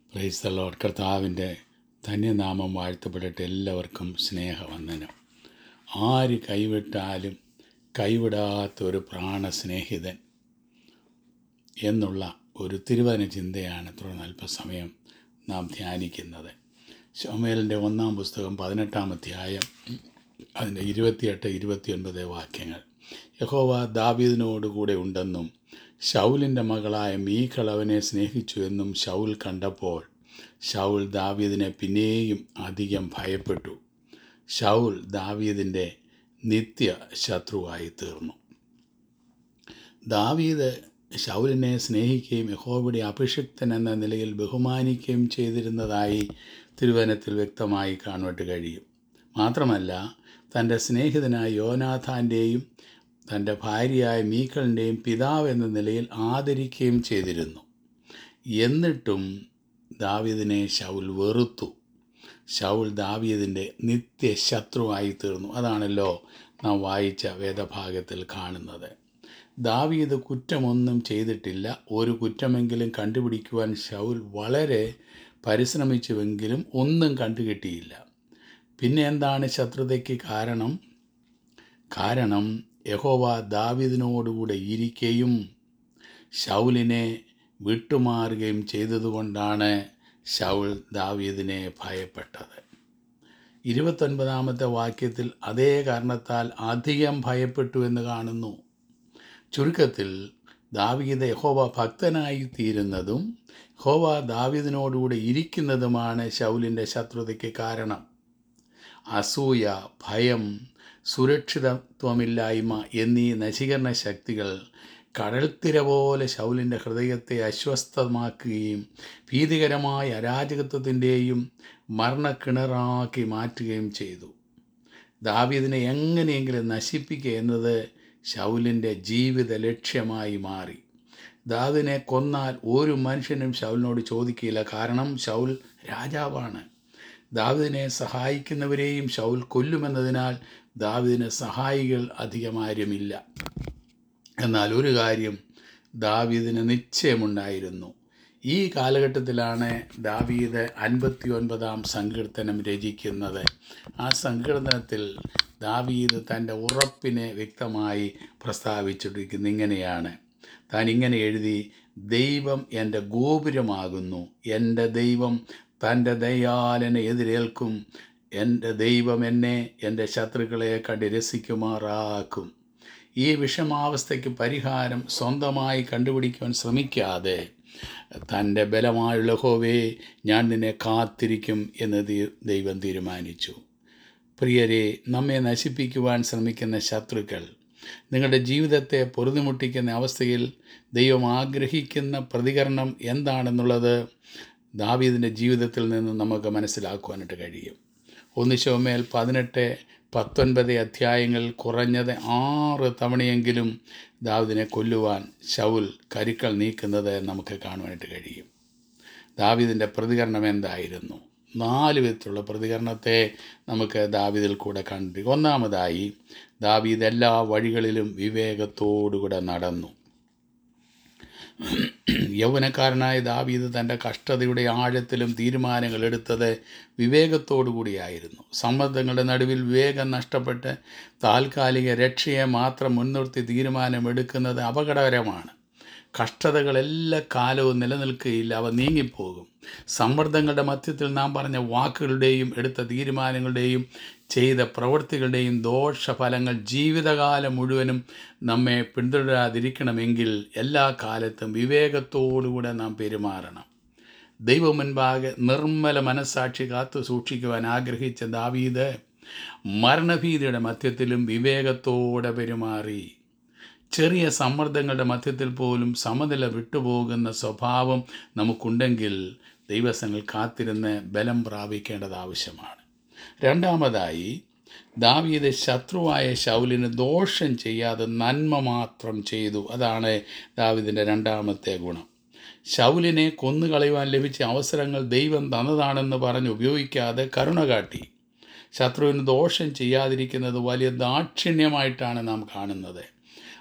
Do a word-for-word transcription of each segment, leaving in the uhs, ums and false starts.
Praise the Lord. കർത്താവിൻ്റെ ധന്യനാമം വാഴ്ത്തപ്പെടട്ടെ. എല്ലാവർക്കും സ്നേഹവന്ദനം. ആര് കൈവിട്ടാലും കൈവിടാത്തൊരു പ്രാണസ്നേഹിതൻ എന്നുള്ള ഒരു തിരുവചന ചിന്തയാണ് തുടർന്ന് അല്പസമയം നാം ധ്യാനിക്കുന്നത്. ശമൂവേലിൻ്റെ ഒന്നാം പുസ്തകം പതിനെട്ടാം അധ്യായം അതിൻ്റെ ഇരുപത്തിയെട്ട് ഇരുപത്തിയൊൻപത് വാക്യങ്ങൾ. യഹോവ ദാവീദിനോടുകൂടെ ഉണ്ടെന്നും ശൗലിൻ്റെ മകളായ മീഖൾ അവനെ സ്നേഹിച്ചു എന്നും ശൗൽ കണ്ടപ്പോൾ ശൗൽ ദാവീദിനെ പിന്നെയും അധികം ഭയപ്പെട്ടു. ശൗൽ ദാവീദിൻ്റെ നിത്യ ശത്രുവായി തീർന്നു. ദാവീദ് ശൗലിനെ സ്നേഹിക്കുകയും യഹോവയുടെ അഭിഷിക്തൻ എന്ന നിലയിൽ ബഹുമാനിക്കുകയും ചെയ്തിരുന്നതായി തിരുവചനത്തിൽ വ്യക്തമായി കാണുവാൻ കഴിയും. മാത്രമല്ല, തൻ്റെ സ്നേഹിതനായ യോനാഥാൻ്റെയും തൻ്റെ ഭാര്യയായ മീഖളിൻ്റെയും പിതാവ് എന്ന നിലയിൽ ആദരിക്കുകയും ചെയ്തിരുന്നു. എന്നിട്ടും ദാവീദിനെ ശൗൽ വെറുത്തു. ശൗൽ ദാവീദിൻ്റെ നിത്യശത്രുവായി തീർന്നു. അതാണല്ലോ നാം വായിച്ച വേദഭാഗത്തിൽ കാണുന്നത്. ദാവീദ് കുറ്റമൊന്നും ചെയ്തിട്ടില്ല. ഒരു കുറ്റമെങ്കിലും കണ്ടുപിടിക്കുവാൻ ശൗൽ വളരെ പരിശ്രമിച്ചുവെങ്കിലും ഒന്നും കണ്ടുകിട്ടിയില്ല. പിന്നെ എന്താണ് ശത്രുതയ്ക്ക് കാരണം? കാരണം യഹോവ ദാവീദിനോടുകൂടെ ഇരിക്കുകയും ശൗലിനെ വിട്ടുമാറുകയും ചെയ്തതുകൊണ്ടാണ് ശൗൽ ദാവീദിനെ ഭയപ്പെട്ടത്. ഇരുപത്തൊൻപതാമത്തെ വാക്യത്തിൽ അതേ കാരണത്താൽ അധികം ഭയപ്പെട്ടു എന്ന് കാണുന്നു. ചുരുക്കത്തിൽ, ദാവീദ് യഹോവ ഭക്തനായി തീരുന്നതും യഹോവ ദാവീദിനോടുകൂടെ ഇരിക്കുന്നതുമാണ് ശൗലിൻ്റെ ശത്രുതയ്ക്ക് കാരണം. അസൂയ, ഭയം, സുരക്ഷിതത്വമില്ലായ്മ എന്നീ നശീകരണ ശക്തികൾ കടൽത്തിര പോലെ ശൗലിൻ്റെ ഹൃദയത്തെ അസ്വസ്ഥമാക്കുകയും ഭീതികരമായ അരാജകത്വത്തിൻ്റെയും മരണക്കിണറാക്കി മാറ്റുകയും ചെയ്തു. ദാവീദിനെ എങ്ങനെയെങ്കിലും നശിപ്പിക്കുക എന്നത് ശൗലിൻ്റെ ജീവിത ലക്ഷ്യമായി മാറി. ദാവീദിനെ കൊന്നാൽ ഒരു മനുഷ്യനും ശൗലിനോട് ചോദിക്കില്ല. കാരണം ശൗൽ രാജാവാണ്. ദാവീദിനെ സഹായിക്കുന്നവരെയും ശൗൽ കൊല്ലുമെന്നതിനാൽ ദാവീദിന് സഹായികൾ അധികമാരുമില്ല. എന്നാൽ ഒരു കാര്യം ദാവീദിന് നിശ്ചയമുണ്ടായിരുന്നു. ഈ കാലഘട്ടത്തിലാണ് ദാവീദ് അൻപത്തി ഒൻപതാം സങ്കീർത്തനം രചിക്കുന്നത്. ആ സങ്കീർത്തനത്തിൽ ദാവീദ് തൻ്റെ ഉറപ്പിനെ വ്യക്തമായി പ്രസ്താവിച്ചിരിക്കുന്നത് ഇങ്ങനെയാണ്. താൻ ഇങ്ങനെ എഴുതി: ദൈവം എൻ്റെ ഗോപുരമാകുന്നു, എൻ്റെ ദൈവം തൻ്റെ ദയാൽ എന്നെ എതിരേൽക്കും, എൻ്റെ ദൈവം എന്നെ എൻ്റെ ശത്രുക്കളെ കണ്ട് രസിക്കുമാറാക്കും. ഈ വിഷമാവസ്ഥയ്ക്ക് പരിഹാരം സ്വന്തമായി കണ്ടുപിടിക്കുവാൻ ശ്രമിക്കാതെ തൻ്റെ ബലമായുള്ള യഹോവേ, ഞാൻ നിന്നെ കാത്തിരിക്കും എന്ന് ദൈവം തീരുമാനിച്ചു. പ്രിയരെ, നമ്മെ നശിപ്പിക്കുവാൻ ശ്രമിക്കുന്ന ശത്രുക്കൾ നിങ്ങളുടെ ജീവിതത്തെ പൊറുതിമുട്ടിക്കുന്ന അവസ്ഥയിൽ ദൈവം ആഗ്രഹിക്കുന്ന പ്രതികരണം എന്താണെന്നുള്ളത് ദാവീദിൻ്റെ ജീവിതത്തിൽ നിന്ന് നമുക്ക് മനസ്സിലാക്കുവാനായിട്ട് കഴിയും. ഒന്ന് ശമൂവേൽ പതിനെട്ട് പത്തൊൻപത് അധ്യായങ്ങൾ കുറഞ്ഞത് ആറ് തവണയെങ്കിലും ദാവീദിനെ കൊല്ലുവാൻ ശൗൽ കരുക്കൾ നീക്കുന്നത് നമുക്ക് കാണുവാനായിട്ട് കഴിയും. ദാവീദിൻ്റെ പ്രതികരണം എന്തായിരുന്നു? നാല് വിധത്തിലുള്ള പ്രതികരണത്തെ നമുക്ക് ദാവീദിൽ കൂടെ കണ്ടു. ഒന്നാമതായി, ദാവീദ് എല്ലാ വഴികളിലും വിവേകത്തോടുകൂടെ നടന്നു. യൗവനക്കാരനായ ദാവീദ് തൻ്റെ കഷ്ടതയുടെ ആഴത്തിലും തീരുമാനങ്ങൾ എടുത്തത് വിവേകത്തോടു കൂടിയായിരുന്നു. സമ്മർദ്ദങ്ങളുടെ നടുവിൽ വിവേകം നഷ്ടപ്പെട്ട് താൽക്കാലിക രക്ഷയെ മാത്രം മുൻനിർത്തി തീരുമാനമെടുക്കുന്നത് അപകടകരമാണ്. കഷ്ടതകൾ എല്ലാ കാലവും നിലനിൽക്കുകയില്ല, അവ നീങ്ങിപ്പോകും. സമ്മർദ്ദങ്ങളുടെ മധ്യത്തിൽ നാം പറഞ്ഞ വാക്കുകളുടെയും എടുത്ത തീരുമാനങ്ങളുടെയും ചെയ്ത പ്രവൃത്തികളുടെയും ദോഷഫലങ്ങൾ ജീവിതകാലം മുഴുവനും നമ്മെ പിന്തുടരാതിരിക്കണമെങ്കിൽ എല്ലാ കാലത്തും വിവേകത്തോടുകൂടെ നാം പെരുമാറണം. ദൈവം മുൻപാകെ നിർമ്മല മനസ്സാക്ഷി കാത്തു സൂക്ഷിക്കുവാൻ ആഗ്രഹിച്ച ദാവീദ് മരണഭീതിയുടെ മധ്യത്തിലും വിവേകത്തോടെ പെരുമാറി. ചെറിയ സമ്മർദ്ദങ്ങളുടെ മധ്യത്തിൽ പോലും സമനില വിട്ടുപോകുന്ന സ്വഭാവം നമുക്കുണ്ടെങ്കിൽ ദൈവസങ്ങൾ കാത്തിരുന്ന് ബലം പ്രാപിക്കേണ്ടത് ആവശ്യമാണ്. രണ്ടാമതായി, ദാവീദ് ശത്രുവായ ശൗലിന് ദോഷം ചെയ്യാതെ നന്മ മാത്രം ചെയ്തു. അതാണ് ദാവീദിൻ്റെ രണ്ടാമത്തെ ഗുണം. ശൗലിനെ കൊന്നുകളയുവാൻ ലഭിച്ച അവസരങ്ങൾ ദൈവം തന്നതാണെന്ന് പറഞ്ഞ് ഉപയോഗിക്കാതെ കരുണ കാട്ടി. ശത്രുവിന് ദോഷം ചെയ്യാതിരിക്കുന്നത് വലിയ ദാക്ഷിണ്യമായിട്ടാണ് നാം കാണുന്നത്.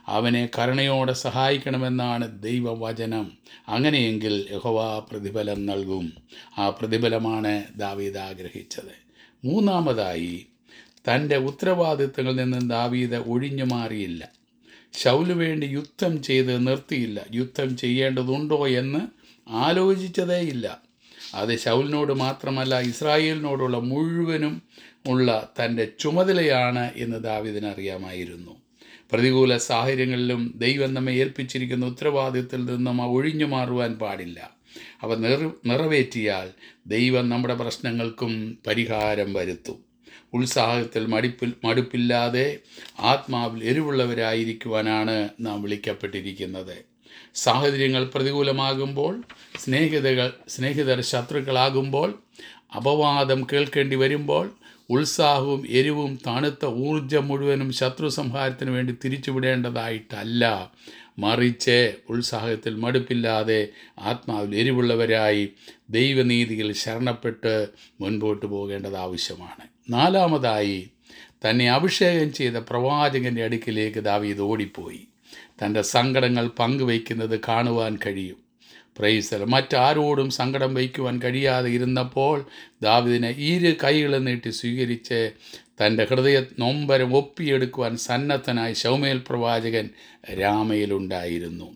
അവനെ കരുണയോടെ സഹായിക്കണമെന്നാണ് ദൈവവചനം. അങ്ങനെയെങ്കിൽ യഹോവ പ്രതിഫലം നൽകും. ആ പ്രതിഫലമാണ് ദാവീദ് ആഗ്രഹിച്ചത്. മൂന്നാമതായി, തൻ്റെ ഉത്തരവാദിത്തങ്ങളിൽ നിന്നും ദാവീദ് ഒഴിഞ്ഞു മാറിയില്ല. ശൗലിനു വേണ്ടി യുദ്ധം ചെയ്ത് നിർത്തിയില്ല. യുദ്ധം ചെയ്യേണ്ടതുണ്ടോ എന്ന് ആലോചിച്ചതേയില്ല. അത് ശൗലിനോട് മാത്രമല്ല, ഇസ്രായേലിനോടുള്ള മുഴുവനും ഉള്ള തൻ്റെ ചുമതലയാണ് എന്ന് ദാവീദിന് അറിയാമായിരുന്നു. പ്രതികൂല സാഹചര്യങ്ങളിലും ദൈവം നമ്മെ ഏൽപ്പിച്ചിരിക്കുന്ന ഉത്തരവാദിത്തത്തിൽ നിന്നും ഒഴിഞ്ഞു മാറുവാൻ പാടില്ല. അവ നിറ നിറവേറ്റിയാൽ ദൈവം നമ്മുടെ പ്രശ്നങ്ങൾക്കും പരിഹാരം വരുത്തും. ഉത്സാഹത്തിൽ മടിപ്പിൽ മടുപ്പില്ലാതെ ആത്മാവിൽ എരിവുള്ളവരായിരിക്കുവാനാണ് നാം വിളിക്കപ്പെട്ടിരിക്കുന്നത്. സാഹചര്യങ്ങൾ പ്രതികൂലമാകുമ്പോൾ, സ്നേഹിതകൾ സ്നേഹിതർ ശത്രുക്കളാകുമ്പോൾ, അപവാദം കേൾക്കേണ്ടി വരുമ്പോൾ, ഉത്സാഹവും എരിവും തണുത്ത ഊർജം മുഴുവനും ശത്രു സംഹാരത്തിന് വേണ്ടി തിരിച്ചുവിടേണ്ടതായിട്ടല്ല, മറിച്ച് ഉത്സാഹത്തിൽ മടുപ്പില്ലാതെ ആത്മാവിൽ എരിവുള്ളവരായി ദൈവനീതിയിൽ ശരണപ്പെട്ട് മുൻപോട്ട് പോകേണ്ടത് ആവശ്യമാണ്. നാലാമതായി, തന്നെ അഭിഷേകം ചെയ്ത പ്രവാചകൻ്റെ അടുക്കിലേക്ക് ദാവീദ് ഓടിപ്പോയി. തൻ്റെ സങ്കടങ്ങൾ പങ്കുവയ്ക്കുന്നത് കാണുവാൻ കഴിയും. പ്രൈസ്. മറ്റാരോടും സങ്കടം വയ്ക്കുവാൻ കഴിയാതെ ഇരുന്നപ്പോൾ ദാവീദിനെ ഇരു കൈകളും നീട്ടി സ്വീകരിച്ച് തൻ്റെ ഹൃദയ നൊമ്പരം ഒപ്പിയെടുക്കുവാൻ സന്നദ്ധനായി ശമൂവേൽ പ്രവാചകൻ രാമയിലുണ്ടായിരുന്നു.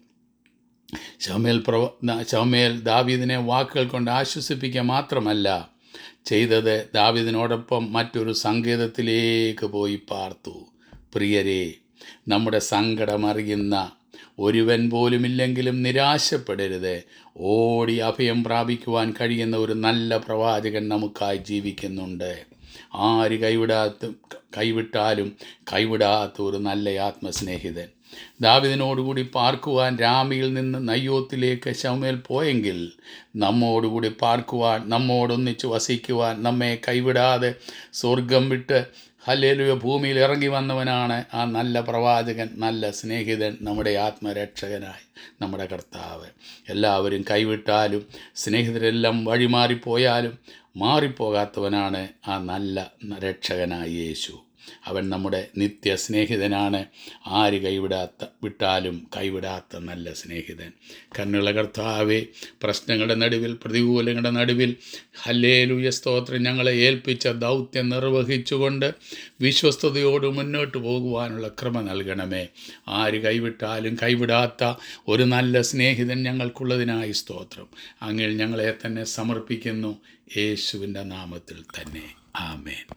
ശമൂവേൽ പ്രവ ശമൂവേൽ ദാവീദിനെ വാക്കുകൾ കൊണ്ട് ആശ്വസിപ്പിക്കുക മാത്രമല്ല ചെയ്തത്, ദാവീദിനോടൊപ്പം മറ്റൊരു സങ്കേതത്തിലേക്ക് പോയി പാർത്തു. പ്രിയരെ, നമ്മുടെ സങ്കടമറിയുന്ന ഒരുവൻ പോലുമില്ലെങ്കിലും നിരാശപ്പെടരുത്. ഓടി അഭയം പ്രാപിക്കുവാൻ കഴിയുന്ന ഒരു നല്ല പ്രവാചകൻ നമുക്കായി ജീവിക്കുന്നുണ്ട്. ആര് കൈവിടാത്ത കൈവിട്ടാലും കൈവിടാത്ത ഒരു നല്ല ആത്മസ്നേഹിതൻ. ദാവീദിനോടുകൂടി പാർക്കുവാൻ രാമയിൽ നിന്ന് നയ്യോത്തിലേക്ക് ശമൂവേൽ പോയെങ്കിൽ, നമ്മോടുകൂടി പാർക്കുവാൻ, നമ്മോടൊന്നിച്ച് വസിക്കുവാൻ, നമ്മെ കൈവിടാതെ സ്വർഗം വിട്ട് ഹല്ലേലൂയ ഭൂമിയിൽ ഇറങ്ങി വന്നവനാണ് ആ നല്ല പ്രവാചകൻ, നല്ല സ്നേഹിതൻ, നമ്മുടെ ആത്മരക്ഷകനായി നമ്മുടെ കർത്താവ്. എല്ലാവരും കൈവിട്ടാലും സ്നേഹിതരെല്ലാം വഴിമാറിപ്പോയാലും മാറിപ്പോകാത്തവനാണ് ആ നല്ല രക്ഷകനായ യേശു. അവൻ നമ്മുടെ നിത്യ സ്നേഹിതനാണ്. ആര് കൈവിടാത്ത വിട്ടാലും കൈവിടാത്ത നല്ല സ്നേഹിതൻ. കണ്ണുള്ള കർത്താവേ, പ്രശ്നങ്ങളുടെ നടുവിൽ, പ്രതികൂലങ്ങളുടെ നടുവിൽ ഹല്ലേലൂയ സ്തോത്രം, ഞങ്ങളെ ഏൽപ്പിച്ച ദൗത്യം നിർവഹിച്ചുകൊണ്ട് വിശ്വസ്തയോട് മുന്നോട്ട് പോകുവാനുള്ള കൃപ നൽകണമേ. ആര് കൈവിട്ടാലും കൈവിടാത്ത ഒരു നല്ല സ്നേഹിതൻ ഞങ്ങൾക്കുള്ളതിനായി സ്തോത്രം. അങ്ങിൽ ഞങ്ങളെ തന്നെ സമർപ്പിക്കുന്നു, യേശുവിൻ്റെ നാമത്തിൽ തന്നെ. ആമേൻ.